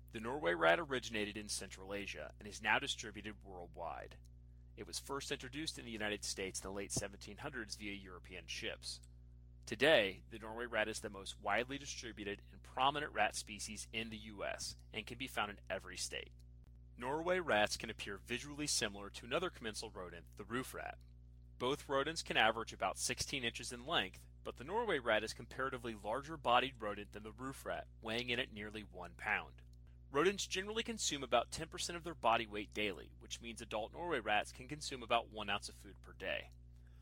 The Norway rat originated in Central Asia and is now distributed worldwide. It was first introduced in the United States in the late 1700s via European ships. Today, the Norway rat is the most widely distributed and prominent rat species in the U.S. and can be found in every state. Norway rats can appear visually similar to another commensal rodent, the roof rat. Both rodents can average about 16 inches in length, but the Norway rat is a comparatively larger bodied rodent than the roof rat, weighing in at nearly 1 pound. Rodents generally consume about 10% of their body weight daily, which means adult Norway rats can consume about 1 ounce of food per day.